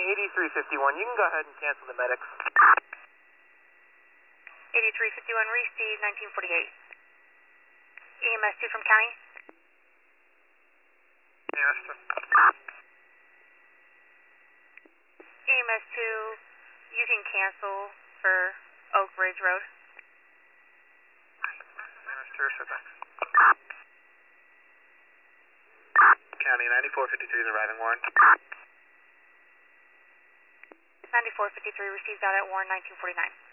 8351, you can go ahead and cancel the medics. 8351, receive 1948. EMS 2 from county. EMS 2. EMS 2, you can cancel for Oak Ridge Road. EMS 2, sit back. County 9453 is arriving, Warren. 9453 received out at Warren 1949.